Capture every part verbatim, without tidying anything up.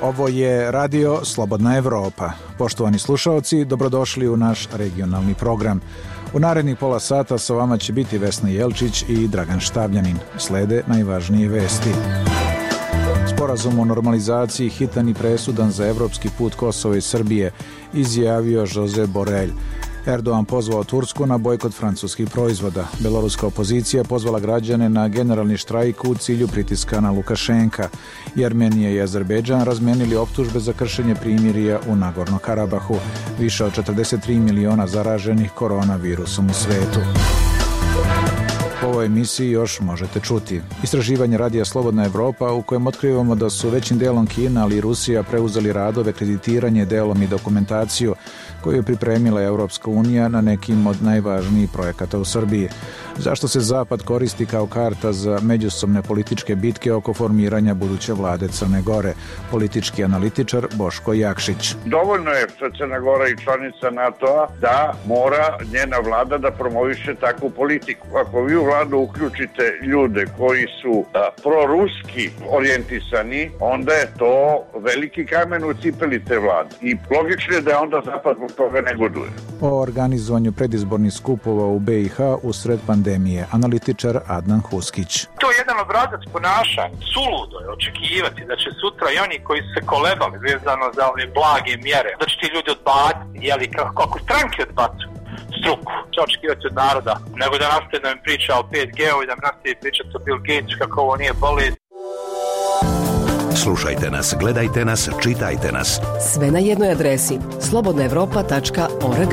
Ovo je Radio Slobodna Evropa. Poštovani slušaoci, dobrodošli u naš regionalni program. U narednih pola sata sa vama će biti Vesna Jelčić i Dragan Štavljanin. Slede najvažnije vesti. Sporazum o normalizaciji hitan i presudan za evropski put Kosova i Srbije, izjavio Josep Borrell. Erdogan pozvao Tursku na bojkot francuskih proizvoda. Beloruska opozicija pozvala građane na generalni štrajk u cilju pritiska na Lukašenka. I Armenija i Azerbejdžan razmenili optužbe za kršenje primirja u Nagorno Karabahu. Više od četrdeset tri miliona zaraženih koronavirusom u svetu. U ovoj emisiji još možete čuti istraživanje Radija Slobodna Evropa u kojem otkrivamo da su većim delom Kina, ali i Rusija preuzeli radove, kreditiranje, delom i dokumentaciju koju je pripremila Evropska unija na nekim od najvažnijih projekata u Srbiji. Zašto se Zapad koristi kao karta za međusobne političke bitke oko formiranja buduće vlade Crne Gore? Politički analitičar Boško Jakšić. Dovoljno je što Crna Gora i članica NATO-a da mora njena vlada da promoviše takvu politiku. Ako vi u vladu uključite ljude koji su a, proruski orijentisani, onda je to veliki kamen u cipeli te vlade. I logično je da onda Zapad zbog toga negoduje. O organizovanju predizbornih skupova u B i H usred pandemije, analitičar Adnan Huskić. To je jedan obrazac ponašanja. Suludo je očekivati da će sutra i oni koji su se kolebali vezano za ove blage mjere, da će ti ljudi odbaciti, jeli, kako, kako stranke odbacuju struku. Će očekivati od naroda, nego da nastaje da mi priča o pet G u i da mi nastaje pričati o Bill Gates kako ovo nije bolest. Slušajte nas, gledajte nas, čitajte nas. Sve na jednoj adresi slobodna evropa tačka org.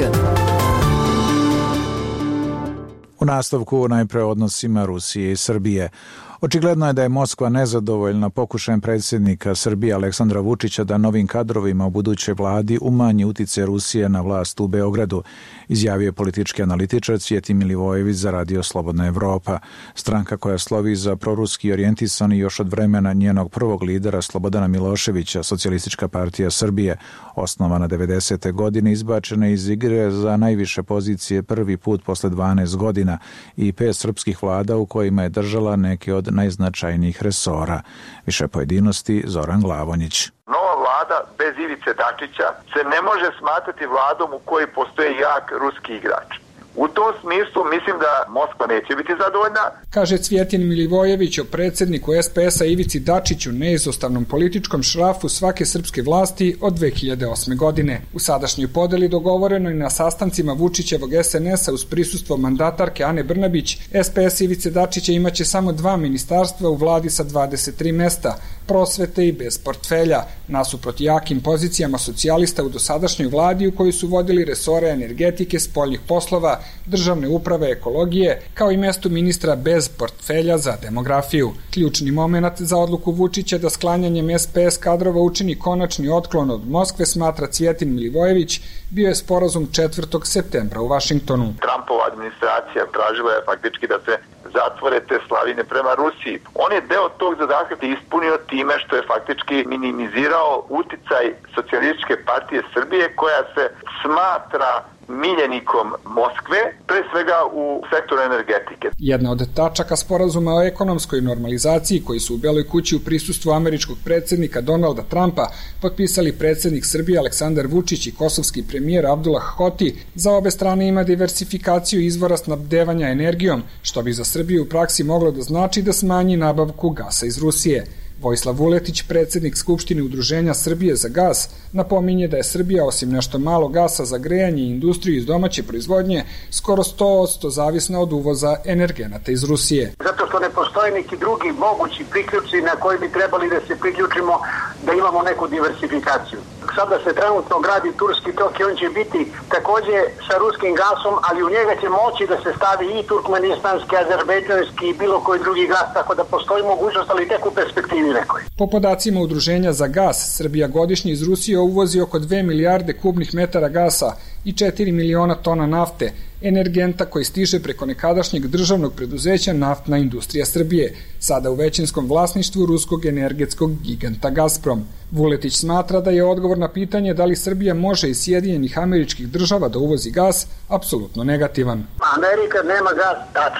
U nastavku najpre odnosima Rusije i Srbije. Očigledno je da je Moskva nezadovoljna pokušajem predsjednika Srbije Aleksandra Vučića da novim kadrovima u budućoj vladi umanji uticaj Rusije na vlast u Beogradu, izjavio je politički analitičar Cvjetin Milivojević za Radio Slobodna Evropa. Stranka koja slovi za proruski orijentisani još od vremena njenog prvog lidera Slobodana Miloševića, Socijalistička partija Srbije, osnovana devedesete godine, izbačena iz igre za najviše pozicije prvi put posle dvanaest godina i pet srpskih vlada u kojima je držala neke od najznačajnijih resora. Više pojedinosti Zoran Glavonjić. Nova vlada bez Ivice Dačića se ne može smatrati vladom u kojoj postoje jak ruski igrač. U tom smislu mislim da Moskva neće biti zadovoljna. Kaže Cvjetin Milivojević o predsjedniku S P S-a Ivici Dačiću, neizostavnom političkom šrafu svake srpske vlasti od dve hiljade osme. godine. U sadašnjoj podeli dogovoreno i na sastancima Vučićevog S N S-a uz prisustvo mandatarke Ane Brnabić, S P S Ivice Dačića imaće samo dva ministarstva u vladi sa dvadeset tri mesta, prosvete i bez portfelja, nasuprot jakim pozicijama socijalista u dosadašnjoj vladi u kojoj su vodili resore energetike, spoljnih poslova, državne uprave, ekologije, kao i mesto ministra bez portfelja za demografiju. Ključni moment za odluku Vučića da sklanjanjem S P S kadrova učini konačni otklon od Moskve, smatra Cvjetin Milivojević, bio je sporazum četvrtog septembra u Vašingtonu. Trumpova administracija tražila je faktički da se zatvore te slavine prema Rusiji. On je deo tog zadatka ispunio time što je faktički minimizirao uticaj Socijalističke partije Srbije koja se smatra miljenikom Moskve, pre svega u sektoru energetike. Jedna od tačaka sporazuma o ekonomskoj normalizaciji koji su u Beloj kući u prisustvu američkog predsjednika Donalda Trumpa potpisali predsjednik Srbije Aleksandar Vučić i kosovski premijer Abdullah Hoti, za obe strane ima diversifikaciju izvora snabdevanja energijom, što bi za Srbiju u praksi moglo da znači da smanji nabavku gasa iz Rusije. Vojislav Vuletić, predsjednik Skupštine Udruženja Srbije za gas, napominje da je Srbija osim nešto malo gasa za grejanje i industriju iz domaće proizvodnje skoro sto posto zavisna od uvoza energenata iz Rusije. Zato što ne postoje neki drugi mogući priključci na koji bi trebali da se priključimo da imamo neku diversifikaciju. Sada se trenutno gradi Turski tok i on će biti također sa ruskim gasom, ali u njega će moći da se stavi i turkmenistanski, azerbejdžanski i bilo koji drugi gas, tako da postoji mogućnost, ali tek u perspektivi nekoj. Po podacima Udruženja za gas, Srbija godišnje iz Rusije uvozi oko dve milijarde kubnih metara gasa i četiri miliona tona nafte, energenta koji stiže preko nekadašnjeg državnog preduzeća Naftna industrija Srbije, sada u većinskom vlasništvu ruskog energetskog giganta Gazprom. Vuletić smatra da je odgovor na pitanje da li Srbija može iz Sjedinjenih Američkih Država da uvozi gas apsolutno negativan. Amerika nema gas, tačka.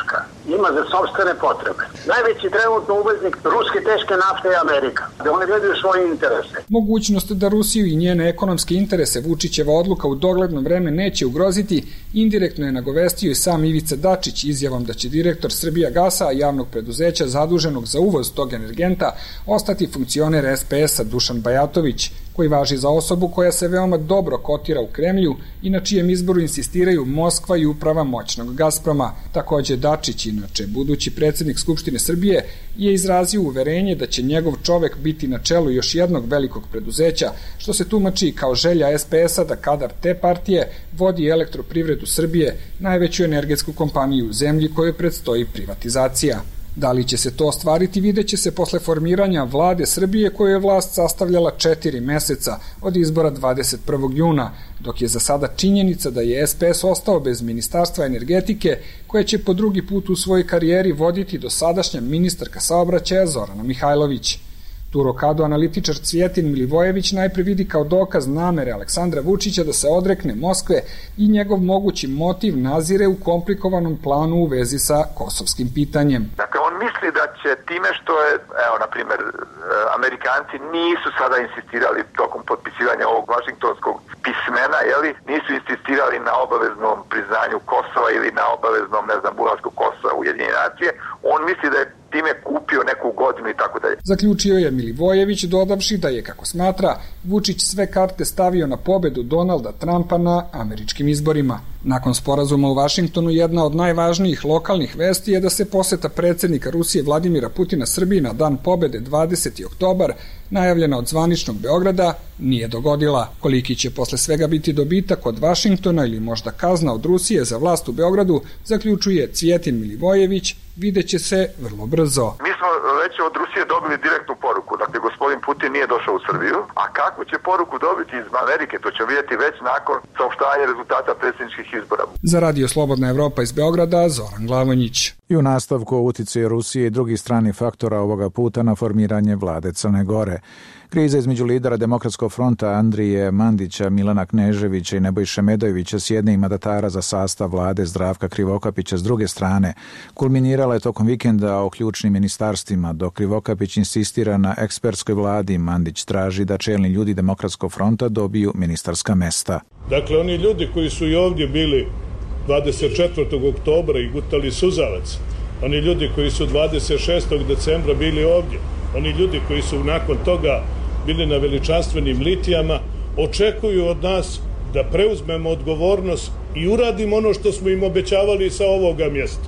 ima za sopstvene potrebe. Najveći trenutno uveznik ruske teške nafte je Amerika, da oni gledaju svoje interese. Mogućnost da Rusiju i njene ekonomske interese Vučićeva odluka u dogledno vreme neće ugroziti, indirektno je nagovestio i sam Ivica Dačić izjavom da će direktor Srbijagasa, javnog preduzeća zaduženog za uvoz tog energenta, ostati funkcioner es pe es-a Dušan Bajatović, koji važi za osobu koja se veoma dobro kotira u Kremlju i na čijem izboru insistiraju Moskva i uprava moćnog Gazproma. Takođe Dačić, inače budući predsednik Skupštine Srbije, je izrazio uverenje da će njegov čovek biti na čelu još jednog velikog preduzeća, što se tumači kao želja es pe es-a da kadar te partije vodi Elektroprivredu Srbije, najveću energetsku kompaniju u zemlji kojoj predstoji privatizacija. Da li će se to ostvariti, vidjet će se posle formiranja vlade Srbije koju je vlast sastavljala četiri meseca od izbora dvadeset prvog juna, dok je za sada činjenica da je es pe es ostao bez Ministarstva energetike koje će po drugi put u svojoj karijeri voditi dosadašnja ministarka saobraćaja Zorana Mihajlović. Tu rokadu analitičar Cvijetin Milivojević najpre vidi kao dokaz namere Aleksandra Vučića da se odrekne Moskve i njegov mogući motiv nazire u komplikovanom planu u vezi sa kosovskim pitanjem. Dakle, on misli da će time što je, evo, na primjer, Amerikanci nisu sada insistirali tokom potpisivanja ovog vašingtonskog pismena, jeli, nisu insistirali na obaveznom priznanju Kosova ili na obaveznom, ne znam, ulasku Kosova u Ujedinjene nacije, on misli da je time kupio neku godinu i tako dalje. Zaključio je Milivojević, dodavši da je, kako smatra, Vučić sve karte stavio na pobedu Donalda Trumpa na američkim izborima. Nakon sporazuma u Vašingtonu, jedna od najvažnijih lokalnih vesti je da se poseta predsednika Rusije Vladimira Putina Srbiji na dan pobede dvadeseti oktobar, najavljena od zvaničnog Beograda, nije dogodila. Koliki će posle svega biti dobitak od Vašingtona ili možda kazna od Rusije za vlast u Beogradu, zaključuje Cvijetin Milivojević, vidjet će se vrlo brzo. Mi smo već od Rusije dobili direktnu poruku, dakle gospodin Putin nije došao u Srbiju, a kakvu će poruku dobiti iz Amerike, to ćemo vidjeti već nakon saopštavanja rezultata predsjedničkih izbora. Za Radio Slobodna Evropa iz Beograda, Zoran Glavonjić. I u nastavku o uticaju Rusije i drugih stranih faktora ovoga puta na formiranje vlade Crne Gore. Kriza između lidera Demokratskog fronta Andrije Mandića, Milana Kneževića i Nebojše Medojevića s jedne i mandatara za sastav vlade Zdravka Krivokapića s druge strane kulminirala je tokom vikenda o ključnim ministarstvima, dok Krivokapić insistira na ekspertskoj vladi. Mandić traži da čelni ljudi Demokratskog fronta dobiju ministarska mesta. Dakle, oni ljudi koji su i ovdje bili dvadeset četvrtog oktobra i gutali suzavac, oni ljudi koji su dvadeset šestog decembra bili ovdje, oni ljudi koji su nakon toga bili na veličanstvenim litijama, očekuju od nas da preuzmemo odgovornost i uradimo ono što smo im obećavali sa ovoga mjesta.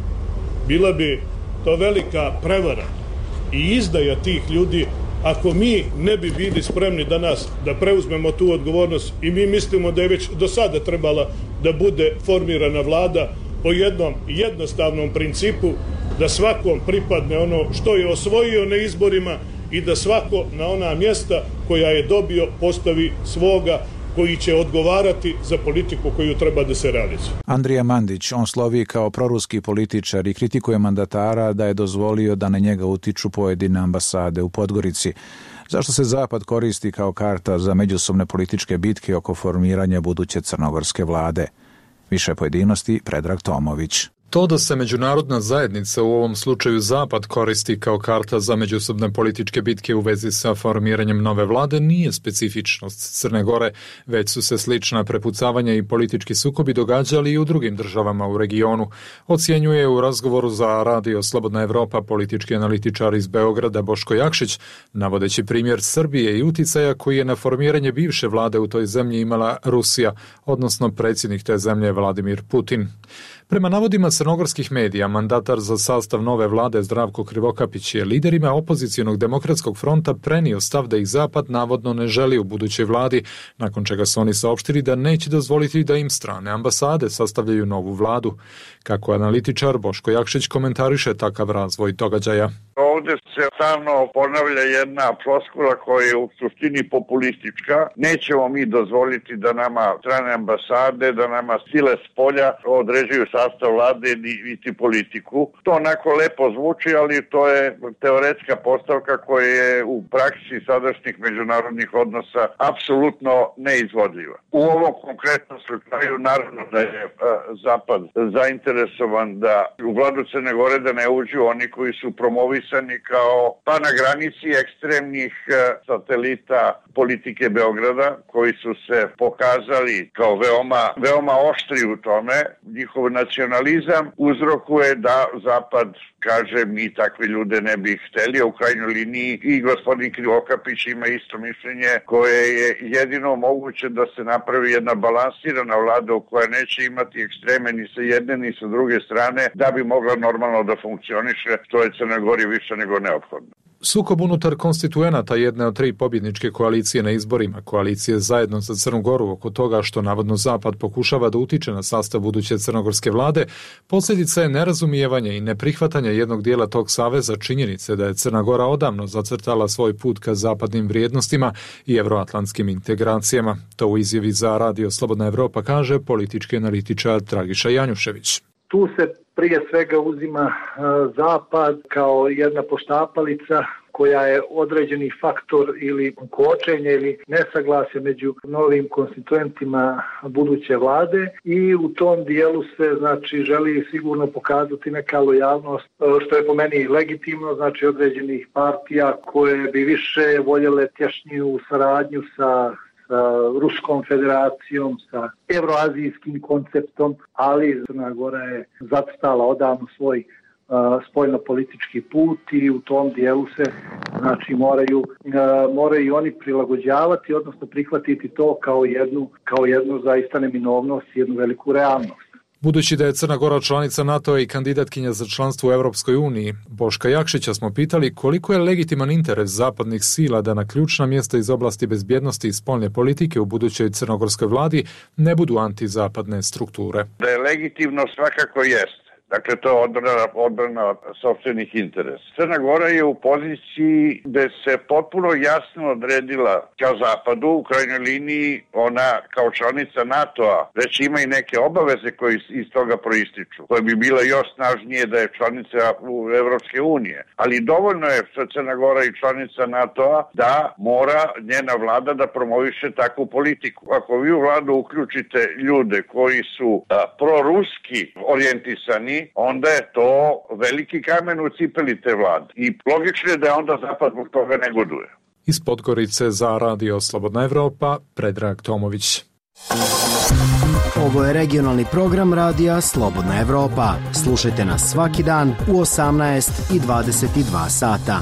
Bila bi to velika prevara i izdaja tih ljudi ako mi ne bi bili spremni danas da preuzmemo tu odgovornost i mi mislimo da je već do sada trebala da bude formirana vlada po jednom jednostavnom principu da svakom pripadne ono što je osvojio na izborima i da svako na ona mjesta koja je dobio postavi svoga koji će odgovarati za politiku koju treba da se realizuje. Andrija Mandić, on slovi kao proruski političar i kritikuje mandatara da je dozvolio da na njega utiču pojedine ambasade u Podgorici. Zašto se Zapad koristi kao karta za međusobne političke bitke oko formiranja buduće crnogorske vlade? Više pojedinosti, Predrag Tomović. To da se međunarodna zajednica, u ovom slučaju Zapad, koristi kao karta za međusobne političke bitke u vezi sa formiranjem nove vlade nije specifičnost Crne Gore, već su se slična prepucavanja i politički sukobi događali i u drugim državama u regionu. Ocjenjuje u razgovoru za Radio Slobodna Evropa politički analitičar iz Beograda Boško Jakšić, navodeći primjer Srbije i uticaja koji je na formiranje bivše vlade u toj zemlji imala Rusija, odnosno predsjednik te zemlje Vladimir Putin. Prema navodima crnogorskih medija, mandatar za sastav nove vlade Zdravko Krivokapić je liderima opozicionog Demokratskog fronta prenio stav da ih Zapad navodno ne želi u budućoj vladi, nakon čega su oni saopštili da neće dozvoliti da im strane ambasade sastavljaju novu vladu. Kako analitičar Boško Jakšić komentariše takav razvoj događaja. Ovdje se stalno ponavlja jedna floskula koja je u suštini populistička. Nećemo mi dozvoliti da nama strane ambasade, da nama sile s polja određuju sastav vlade promijeniti politiku. To onako lepo zvuči, ali to je teoretska postavka koja je u praksi sadašnjih međunarodnih odnosa apsolutno neizvodljiva. U ovom konkretnom slučaju naravno da je Zapad zainteresovan da u vladu Crne Gore da ne uđu oni koji su promovisani kao pa na granici ekstremnih satelita politike Beograda, koji su se pokazali kao veoma, veoma oštri u tome. Njihov nacionalizam uzrokuje da Zapad kaže mi takve ljude ne bi hteli, a u krajnjoj liniji i gospodin Krivokapić ima isto mišljenje koje je jedino moguće da se napravi jedna balansirana vlada u koja neće imati ekstreme ni sa jedne ni sa druge strane da bi mogla normalno da funkcioniše, što je Crnoj Gori više nego neophodno. Sukob unutar konstituenata jedne od tri pobjedničke koalicije na izborima, koalicije zajedno za Crnu Goru oko toga što navodno Zapad pokušava da utiče na sastav buduće crnogorske vlade, posljedica je nerazumijevanje i neprihvatanje jednog dijela tog saveza činjenice da je Crna Gora odavno zacrtala svoj put ka zapadnim vrijednostima i evroatlantskim integracijama. To u izjavi za Radio Slobodna Evropa kaže politički analitičar Dragiša Janjušević. Tu se prije svega uzima Zapad kao jedna poštapalica koja je određeni faktor ili kočenje ili nesaglasje među novim konstituentima buduće vlade i u tom dijelu se znači želi sigurno pokazati neka lojalnost, što je po meni legitimno, znači određenih partija koje bi više voljele tješniju saradnju sa sa Ruskom federacijom, sa evroazijskim konceptom, ali Crna Gora je zacrtala odavno svoj uh, spoljno-politički put i u tom dijelu se znači moraju, uh, moraju oni prilagođavati, odnosno prihvatiti to kao jednu, kao jednu zaista neminovnost i jednu veliku realnost. Budući da je Crna Gora članica NATO i kandidatkinja za članstvo u Europskoj uniji, Boška Jakšića smo pitali koliko je legitiman interes zapadnih sila da na ključna mjesta iz oblasti bezbjednosti i spoljne politike u budućoj crnogorskoj vladi ne budu antizapadne strukture. Da je legitimno svakako jest. Dakle, to je odbrana, odbrana sopstvenih interesa. Crna Gora je u poziciji gde se potpuno jasno odredila kao zapadu, u krajnjoj liniji ona kao članica NATO-a već ima i neke obaveze koje iz toga proističu, koje bi bila još snažnije da je članica Evropske unije. Ali dovoljno je što Crna Gora i članica NATO-a da mora njena vlada da promoviše takvu politiku. Ako vi u vladu uključite ljude koji su a, proruski orijentisani, onda je to veliki kamen u cipeli te vlade. I logično je da onda Zapad zbog toga ne goduje. Iz Podgorice za Radio Slobodna Evropa, Predrag Tomović. Ovo je regionalni program Radija Slobodna Evropa. Slušajte nas svaki dan u osamnaest i dvadeset dva sata.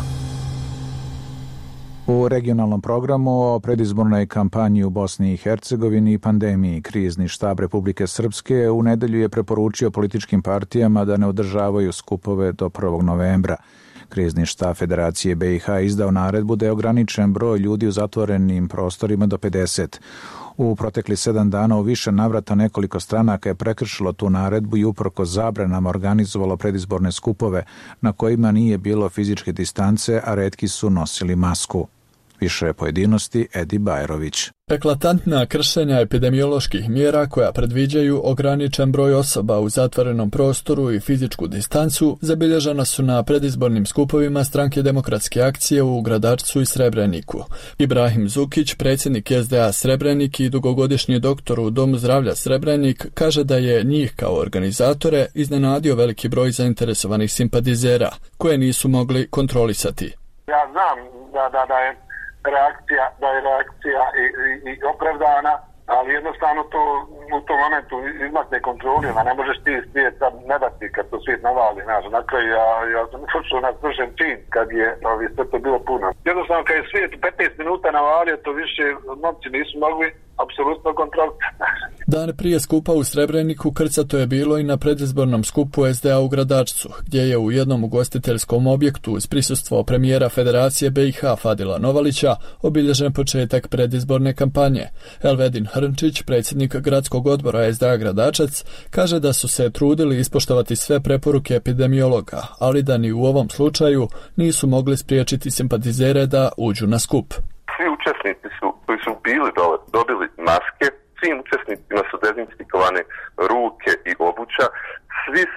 U regionalnom programu o predizbornoj kampanji u Bosni i Hercegovini i pandemiji krizni štab Republike Srpske u nedelju je preporučio političkim partijama da ne održavaju skupove do prvog novembra. Krizni štab Federacije B i H izdao naredbu da je ograničen broj ljudi u zatvorenim prostorima do pedeset. U protekli sedam dana u više navrata nekoliko stranaka je prekršilo tu naredbu i uprkos zabranama organizovalo predizborne skupove na kojima nije bilo fizičke distance, a retki su nosili masku. Više pojedinosti Edi Bajrović. Eklatantna kršenja epidemioloških mjera koja predviđaju ograničen broj osoba u zatvorenom prostoru i fizičku distancu zabilježena su na predizbornim skupovima Stranke demokratske akcije u Gradačcu i Srebreniku. Ibrahim Zukić, predsjednik S D A Srebrenik i dugogodišnji doktor u Domu zdravlja Srebrenik, kaže da je njih kao organizatore iznenadio veliki broj zainteresovanih simpatizera koje nisu mogli kontrolisati. Ja znam da, da, da je reakcija, da je reakcija i, i, i opravdana, ali jednostavno to u tom momentu izmakne kontroli, a ne možeš ti svijet sad ne dati kad to svijet navali, znaš, dakle ja, ja sam počeo na svršen čin kad je ovi, sve to bilo puno. Jednostavno kad je svijet u petnaest minuta navalio, to više momci nisu mogli apsolutno kontroliti. Dan prije skupa u Srebreniku krcato je bilo i na predizbornom skupu S D A u Gradačcu, gdje je u jednom ugostiteljskom objektu uz prisustvo premijera Federacije B i H Fadila Novalića obilježen početak predizborne kampanje. Elvedin Hrnčić, predsjednik gradskog odbora S D A Gradačac, kaže da su se trudili ispoštovati sve preporuke epidemiologa, ali da ni u ovom slučaju nisu mogli spriječiti simpatizere da uđu na skup. Svi učesnici su, koji su bili dole, dobili maske, svim učesnicima su dezinfikovane ruke i obuća, svi su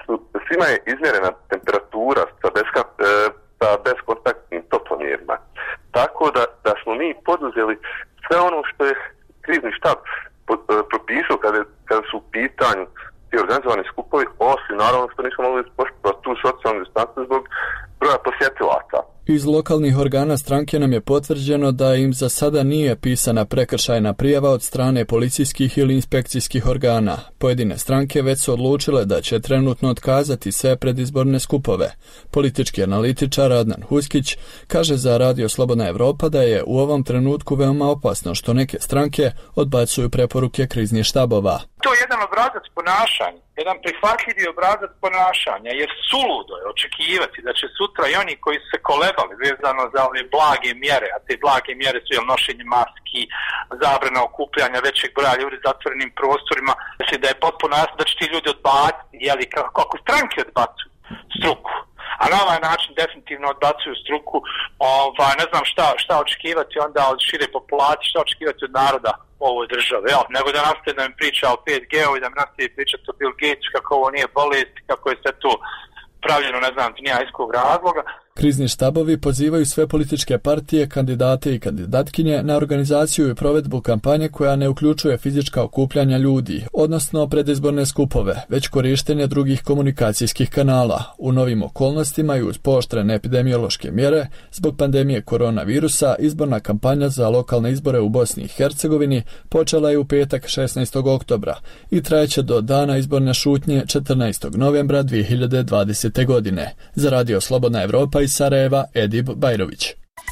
Svima je izmjerena temperatura sa, beska, sa beskontaktnim toplomjerima. Tako da, da smo mi poduzeli sve ono što je krizni štab propisao kada, kada su u pitanju ti organizovani skupovi, osim naravno što nismo mogli poštovati tu socijalnu distancu zbog broja posjetilaca. Iz lokalnih organa stranke nam je potvrđeno da im za sada nije pisana prekršajna prijava od strane policijskih ili inspekcijskih organa. Pojedine stranke već su odlučile da će trenutno otkazati sve predizborne skupove. Politički analitičar Adnan Huskić kaže za Radio Slobodna Evropa da je u ovom trenutku veoma opasno što neke stranke odbacuju preporuke kriznih štabova. To je jedan obrazac ponašanja, jedan prihvatljivi obrazac ponašanja, jer suludo je očekivati da će sutra i oni koji su se kolebali vezano za ove blage mjere, a te blage mjere su jel, nošenje maski, zabrana okupljanja većeg broja ljudi u zatvorenim prostorima, znači da je potpuno jasno da će ti ljudi odbaciti, jeli, kako stranke odbacuju struku. A na ovaj način definitivno odbacuju struku, ovaj, ne znam šta, šta očekivati onda od šire populacije, šta očekivati od naroda u ovoj državi, jel? Nego da nastaje da mi priča o pet G-u i da mi nastaje pričati o Bill Gatesu, kako ovo nije bolest, kako je sve to pravljeno, ne znam, nija iskog razloga. Krizni štabovi pozivaju sve političke partije, kandidate i kandidatkinje na organizaciju i provedbu kampanje koja ne uključuje fizička okupljanja ljudi, odnosno predizborne skupove, već korištenje drugih komunikacijskih kanala. U novim okolnostima i uz pooštrene epidemiološke mjere, zbog pandemije koronavirusa, izborna kampanja za lokalne izbore u Bosni i Hercegovini počela je u petak šesnaestog oktobra i trajeće do dana izborne šutnje četrnaestog novembra dvije hiljade dvadesete. godine. Za Radio Slobodna Evropa iz Sarajeva, Edib Bajrović.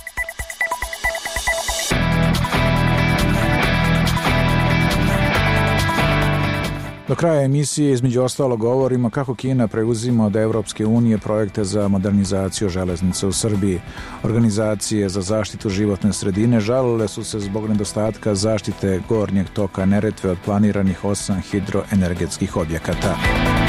Do kraja emisije između ostalo govorimo kako Kina preuzima od Evropske unije projekte za modernizaciju železnice u Srbiji. Organizacije za zaštitu životne sredine žalile su se zbog nedostatka zaštite gornjeg toka Neretve od planiranih osam hidroenergetskih objekata.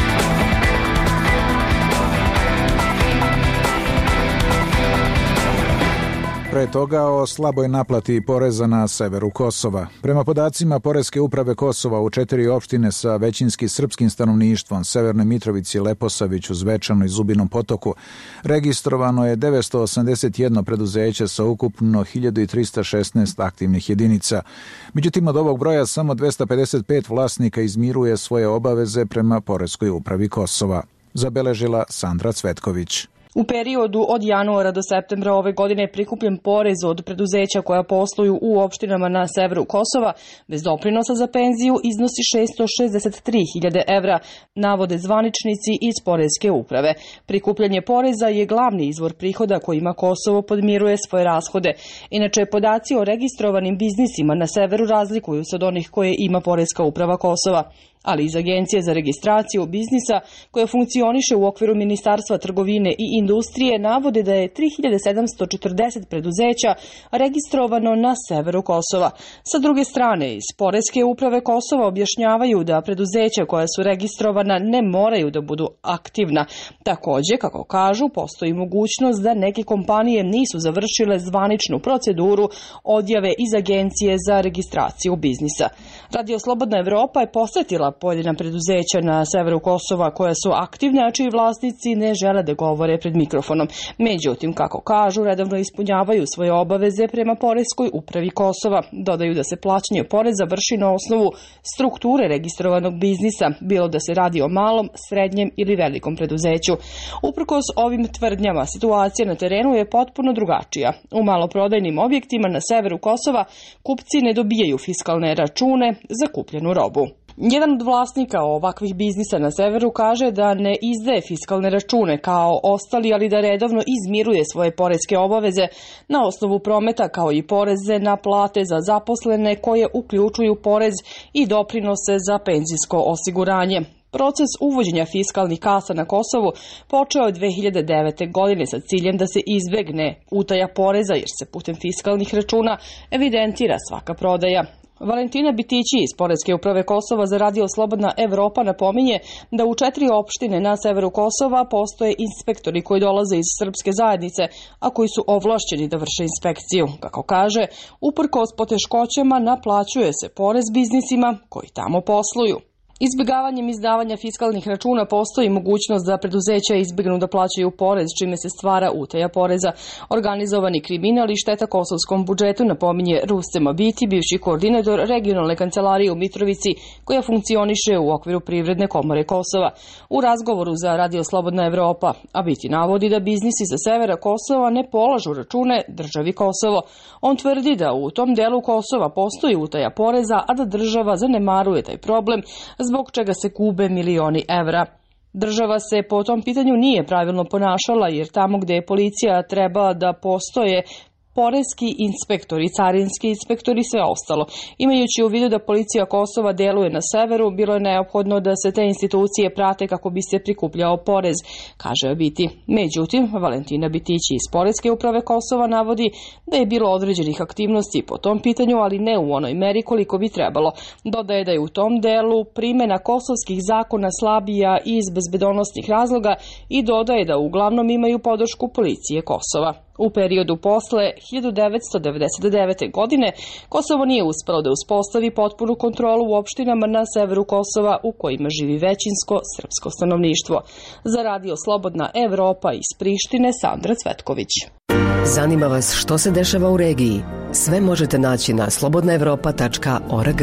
Pre toga o slaboj naplati poreza na severu Kosova. Prema podacima Poreske uprave Kosova u četiri opštine sa većinski srpskim stanovništvom, Severnoj Mitrovici, Leposaviću, Zvečanu i Zubinom Potoku, registrovano je devetsto osamdeset jedno preduzeće sa ukupno hiljadu trista šesnaest aktivnih jedinica. Međutim, od ovog broja samo dvesta pedeset pet vlasnika izmiruje svoje obaveze prema Poreskoj upravi Kosova. Zabeležila Sandra Cvetković. U periodu od januara do septembra ove godine prikupljen porez od preduzeća koja posluju u opštinama na severu Kosova bez doprinosa za penziju iznosi šessto šezdeset tri hiljade evra, navode zvaničnici iz Poreske uprave. Prikupljanje poreza je glavni izvor prihoda kojima Kosovo podmiruje svoje rashode. Inače, podaci o registrovanim biznisima na severu razlikuju se od onih koje ima Poreska uprava Kosova, ali iz Agencije za registraciju biznisa koja funkcioniše u okviru Ministarstva trgovine i industrije navode da je tri hiljade sedamsto četrdeset preduzeća registrovano na severu Kosova. Sa druge strane, iz Poreske uprave Kosova objašnjavaju da preduzeća koja su registrovana ne moraju da budu aktivna. Takođe, kako kažu, postoji mogućnost da neke kompanije nisu završile zvaničnu proceduru odjave iz Agencije za registraciju biznisa. Radio Slobodna Evropa je posetila pojedina preduzeća na severu Kosova koja su aktivne, a čiji vlasnici ne žele da govore pred mikrofonom. Međutim, kako kažu, redovno ispunjavaju svoje obaveze prema Poreskoj upravi Kosova. Dodaju da se plaćanje poreza vrši na osnovu strukture registrovanog biznisa, bilo da se radi o malom, srednjem ili velikom preduzeću. Uprkos ovim tvrdnjama, situacija na terenu je potpuno drugačija. U maloprodajnim objektima na severu Kosova kupci ne dobijaju fiskalne račune za kupljenu robu. Jedan od vlasnika ovakvih biznisa na severu kaže da ne izdaje fiskalne račune kao ostali, ali da redovno izmiruje svoje poreske obaveze na osnovu prometa kao i poreze na plate za zaposlene koje uključuju porez i doprinose za penzijsko osiguranje. Proces uvođenja fiskalnih kasa na Kosovu počeo je dve hiljade devete. godine sa ciljem da se izbegne utaja poreza jer se putem fiskalnih računa evidentira svaka prodaja. Valentina Bitići iz Poreske uprave Kosova za Radio Slobodna Evropa napominje da u četiri opštine na severu Kosova postoje inspektori koji dolaze iz srpske zajednice, a koji su ovlašćeni da vrše inspekciju. Kako kaže, uprkos poteškoćama naplaćuje se porez biznisima koji tamo posluju. Izbjegavanjem izdavanja fiskalnih računa postoji mogućnost da preduzeća izbjegnu da plaćaju porez, čime se stvara utaja poreza. Organizovani kriminal i šteta kosovskom budžetu, napominje Rustem Abiti, bivši koordinator regionalne kancelarije u Mitrovici, koja funkcioniše u okviru Privredne komore Kosova. U razgovoru za Radio Slobodna Evropa, Abiti navodi da biznisi sa severa Kosova ne polažu račune državi Kosovo. On tvrdi da u tom delu Kosova postoji utaja poreza, a da država zanemaruje taj problem, zbog čega se gube milioni evra. Država se po tom pitanju nije pravilno ponašala, jer tamo gde je policija treba da postoje poreski inspektori, carinski inspektori i sve ostalo. Imajući u vidu da policija Kosova deluje na severu, bilo je neophodno da se te institucije prate kako bi se prikupljao porez, kaže Abiti. Međutim, Valentina Bitići iz Poreske uprave Kosova navodi da je bilo određenih aktivnosti po tom pitanju, ali ne u onoj meri koliko bi trebalo. Dodaje da je u tom delu primjena kosovskih zakona slabija iz bezbedonosnih razloga i dodaje da uglavnom imaju podršku policije Kosova. U periodu posle hiljadu devetsto devedeset devete. godine Kosovo nije uspelo da uspostavi potpunu kontrolu u opštinama na severu Kosova u kojima živi većinsko srpsko stanovništvo. Za Radio Slobodna Evropa iz Prištine, Sandra Cvetković. Zanima vas što se dešava u regiji? Sve možete naći na slobodna evropa tačka org.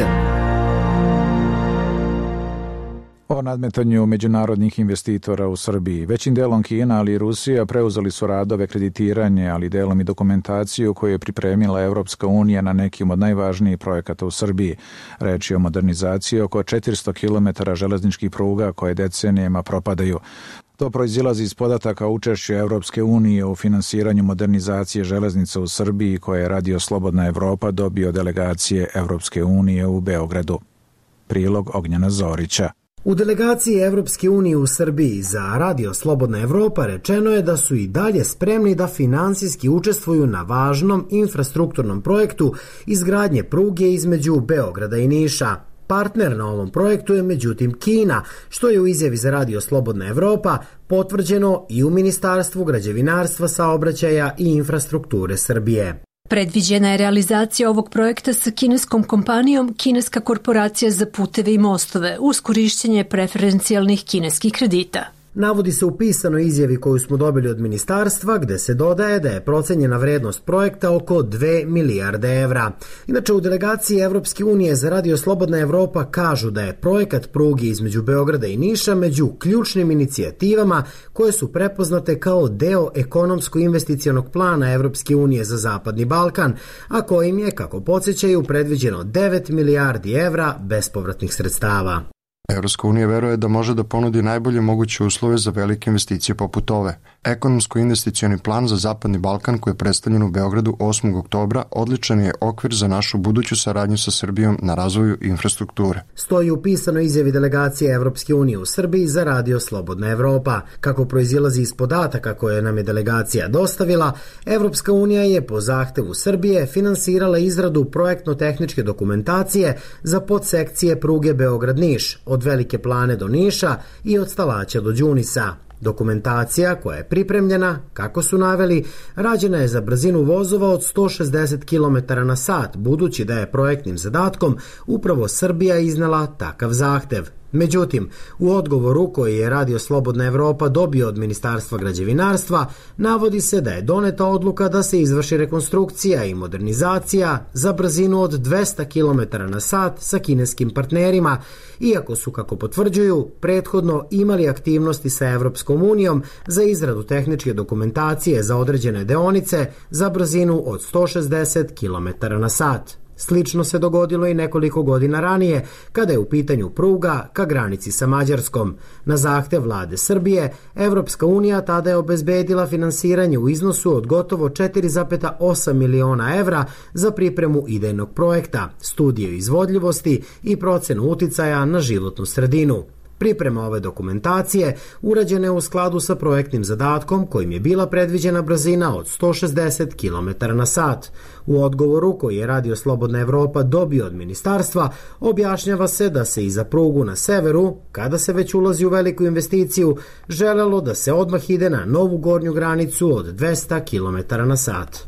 O nadmetanju međunarodnih investitora u Srbiji. Većim delom Kina, ali i Rusija preuzeli su radove kreditiranje, ali delom i dokumentaciju koju je pripremila Evropska unija na nekim od najvažnijih projekata u Srbiji. Reč je o modernizaciji oko četiristo kilometara železničkih pruga koje decenijama propadaju. To proizilazi iz podataka o učešću Evropske unije u finansiranju modernizacije železnica u Srbiji koje je Radio Slobodna Evropa dobio delegacije Evropske unije u Beogradu. Prilog Ognjena Zorića. U delegaciji Evropske unije u Srbiji za Radio Slobodna Evropa rečeno je da su i dalje spremni da finansijski učestvuju na važnom infrastrukturnom projektu izgradnje pruge između Beograda i Niša. Partner na ovom projektu je međutim Kina, što je u izjavi za Radio Slobodna Evropa potvrđeno i u Ministarstvu građevinarstva, saobraćaja i infrastrukture Srbije. Predviđena je realizacija ovog projekta sa kineskom kompanijom Kineska korporacija za puteve i mostove uz korišćenje preferencijalnih kineskih kredita. Navodi se u pisanoj izjavi koju smo dobili od ministarstva, gde se dodaje da je procenjena vrednost projekta oko dve milijarde evra. Inače, u delegaciji Evropske unije za Radio Slobodna Evropa kažu da je projekat pruge između Beograda i Niša među ključnim inicijativama koje su prepoznate kao deo ekonomsko-investicionog plana Evropske unije za Zapadni Balkan, a kojim je, kako podsjećaju, predviđeno devet milijardi evra bespovratnih sredstava. Evropska unija veruje da može da ponudi najbolje moguće uslove za velike investicije poput ove. Ekonomsko-investicioni plan za Zapadni Balkan koji je predstavljen u Beogradu osmog oktobra odličan je okvir za našu buduću saradnju sa Srbijom na razvoju infrastrukture. Stoji u pisanoj izjavi delegacije Evropske unije u Srbiji za Radio Slobodna Evropa. Kako proizilazi iz podataka koje nam je delegacija dostavila, Evropska unija je po zahtevu Srbije finansirala izradu projektno-tehničke dokumentacije za podsekcije pruge Beograd-Niš, od Velike Plane do Niša i od Stalaća do Đunisa. Dokumentacija koja je pripremljena, kako su naveli, rađena je za brzinu vozova od sto šezdeset kilometara na sat, budući da je projektnim zadatkom upravo Srbija iznela takav zahtev. Međutim, u odgovoru koji je Radio Slobodna Evropa dobio od Ministarstva građevinarstva, navodi se da je doneta odluka da se izvrši rekonstrukcija i modernizacija za brzinu od dvesta kilometara na sat sa kineskim partnerima, iako su, kako potvrđuju, prethodno imali aktivnosti sa Evropskom unijom za izradu tehničke dokumentacije za određene deonice za brzinu od sto šezdeset kilometara na sat. Slično se dogodilo i nekoliko godina ranije, kada je u pitanju pruga ka granici sa Mađarskom. Na zahtev vlade Srbije, Evropska unija tada je obezbedila finansiranje u iznosu od gotovo četiri zarez osam miliona evra za pripremu idejnog projekta, studiju izvodljivosti i procenu uticaja na životnu sredinu. Priprema ove dokumentacije urađena je u skladu sa projektnim zadatkom kojim je bila predviđena brzina od sto šezdeset kilometara na sat. U odgovoru koji je Radio Slobodna Evropa dobio od ministarstva, objašnjava se da se i za prugu na severu, kada se već ulazi u veliku investiciju, želelo da se odmah ide na novu gornju granicu od dvesta kilometara na sat.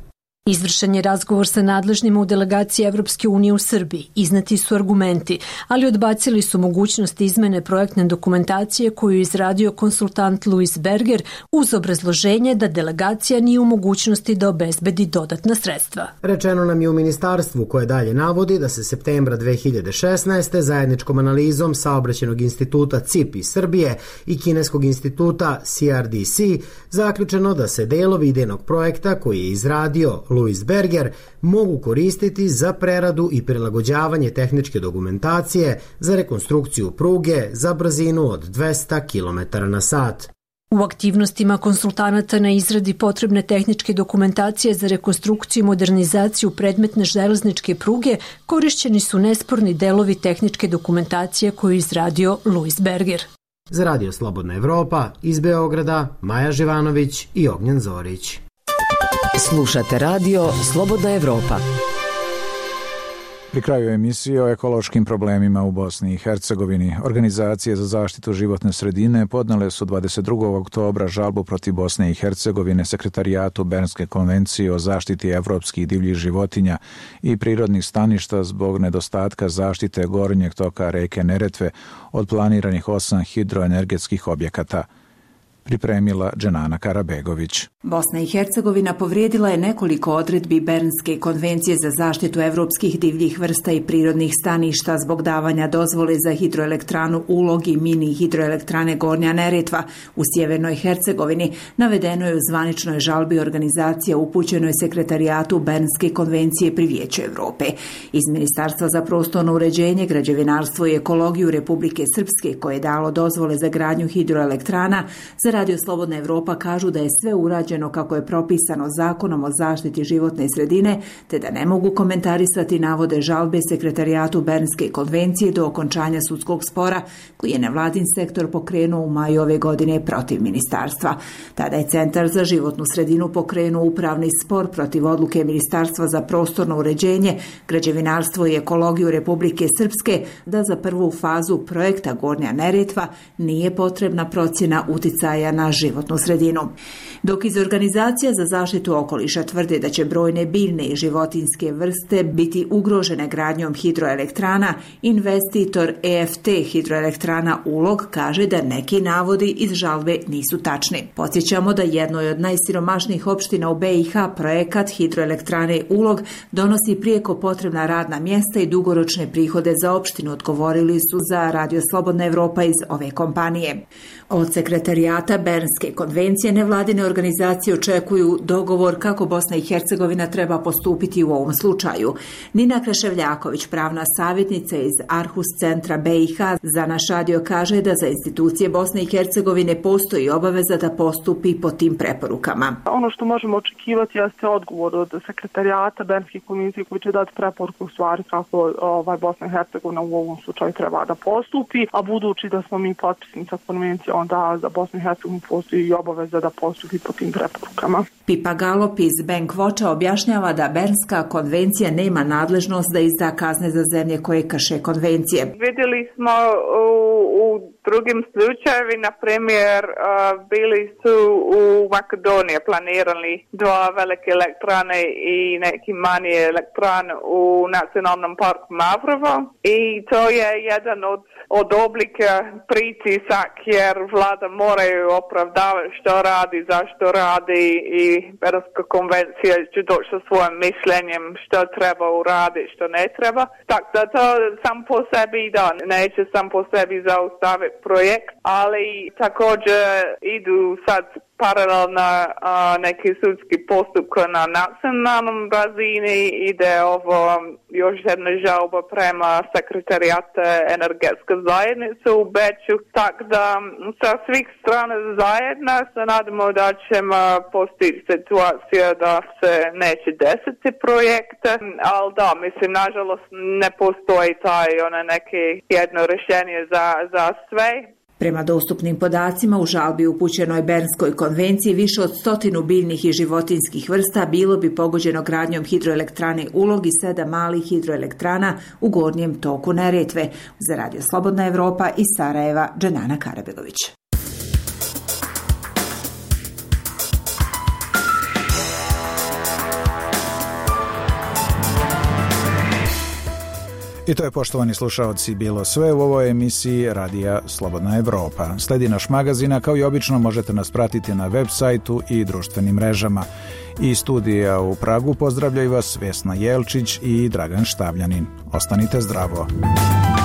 Izvršen je razgovor sa nadležnima u delegaciji Evropske unije u Srbiji. Izneti su argumenti, ali odbacili su mogućnost izmene projektne dokumentacije koju je izradio konsultant Louis Berger uz obrazloženje da delegacija nije u mogućnosti da obezbedi dodatna sredstva. Rečeno nam je u ministarstvu koje dalje navodi da se septembra dve hiljade šesnaeste. zajedničkom analizom Saobraćajnog instituta C I P iz Srbije i Kineskog instituta C R D C zaključeno da se delovi idejnog projekta koji je izradio Louis Berger mogu koristiti za preradu i prilagođavanje tehničke dokumentacije za rekonstrukciju pruge za brzinu od dvesta kilometara na sat. U aktivnostima konsultanata na izradi potrebne tehničke dokumentacije za rekonstrukciju i modernizaciju predmetne železničke pruge korišćeni su nesporni delovi tehničke dokumentacije koju je izradio Louis Berger. Za Radio Slobodna Evropa iz Beograda Maja Živanović i Ognjen Zorić. Slušate radio Slobodna Evropa. Pri kraju emisije o ekološkim problemima u Bosni i Hercegovini, organizacije za zaštitu životne sredine podnele su dvadeset drugog oktobra žalbu protiv Bosne i Hercegovine Sekretarijatu Bernske konvencije o zaštiti evropskih divljih životinja i prirodnih staništa zbog nedostatka zaštite gornjeg toka reke Neretve od planiranih osam hidroenergetskih objekata. Pripremila Dženana Karabegović. Bosna i Hercegovina povrijedila je nekoliko odredbi Bernske konvencije za zaštitu evropskih divljih vrsta i prirodnih staništa zbog davanja dozvole za hidroelektranu Ulog i mini hidroelektrane Gornja Neretva u Sjevernoj Hercegovini, navedeno je u zvaničnoj žalbi organizacije upućenoj Sekretarijatu Bernske konvencije pri Vijeću Evrope. Iz Ministarstva za prostorno uređenje, građevinarstvo i ekologiju Republike Srpske, koje je dalo dozvole za gradnju hidroelektrana, za Radio Slobodna Evropa kažu da je sve urađeno kako je propisano Zakonom o zaštiti životne sredine, te da ne mogu komentarisati navode žalbe Sekretarijatu Bernske konvencije do okončanja sudskog spora koji je nevladin sektor pokrenuo u maju ove godine protiv ministarstva. Tada je Centar za životnu sredinu pokrenuo upravni spor protiv odluke Ministarstva za prostorno uređenje, građevinarstvo i ekologiju Republike Srpske da za prvu fazu projekta Gornja Neretva nije potrebna procjena uticaja na životnu sredinu. Dok iz organizacija za zaštitu okoliša tvrde da će brojne biljne i životinjske vrste biti ugrožene gradnjom hidroelektrana, investitor E F T hidroelektrana Ulog kaže da neki navodi iz žalbe nisu tačni. Podsjećamo da jednoj od najsiromašnijih opština u B i H projekat hidroelektrane Ulog donosi prijeko potrebna radna mjesta i dugoročne prihode za opštinu, odgovorili su za Radio Slobodna Evropa iz ove kompanije. Od Sekretarijata Bernske konvencije nevladine organizacije očekuju dogovor kako Bosna i Hercegovina treba postupiti u ovom slučaju. Nina Kraševljaković, pravna savjetnica iz Arhus centra B i H, za naš radio kaže da za institucije Bosne i Hercegovine postoji obaveza da postupi po tim preporukama. Ono što možemo očekivati jeste odgovor od Sekretarijata Bernske konvencije koji će dati preporuku u stvari kako ovaj, Bosna i Hercegovina u ovom slučaju treba da postupi, a budući da smo mi potpisnica konvencije, onda za Bosnu i Hercegovinu postoji i obaveza da postupi po tim preporukama. Pipa Galop iz Bank Watcha objašnjava da Bernska konvencija nema nadležnost da izda kazne za zemlje koje krše konvencije. Vidjeli smo u, u drugim slučajevi, na primjer, bili su u Makedoniji planirali dva velike elektrane i neki manje elektrane u nacionalnom parku Mavrovo i to je jedan od, od oblika pritisak jer vlada moraju opravdavati što radi, zašto radi i Bernska konvencija će doći sa svojim mišljenjem što treba uraditi, što ne treba. Tako da to sam po sebi da neće sam po sebi zaustaviti projekt, ali također idu sad paralelno neki sudski postupka na nacionalnom razini, ide ovo još jedna žalba prema Sekretarijata energetske zajednice u Beču, tako da sa svih strana zajedno se nadamo da ćemo postići situaciju da se neće desiti projekte, ali da, mislim, nažalost ne postoji taj ono neke jedno rješenje za, za sve. Prema dostupnim podacima u žalbi upućenoj Bernskoj konvenciji više od stotinu biljnih i životinjskih vrsta bilo bi pogođeno gradnjom hidroelektrane Ulog i sedam malih hidroelektrana u gornjem toku Neretve. Za Radio Slobodna Evropa iz Sarajeva, Dženana Karabegović. I to je, poštovani slušaoci, bilo sve u ovoj emisiji Radija Slobodna Evropa. Sledi naš magazin, a kao i obično možete nas pratiti na web sajtu i društvenim mrežama. I studija u Pragu pozdravljaju vas Vesna Jelčić i Dragan Štavljanin. Ostanite zdravo.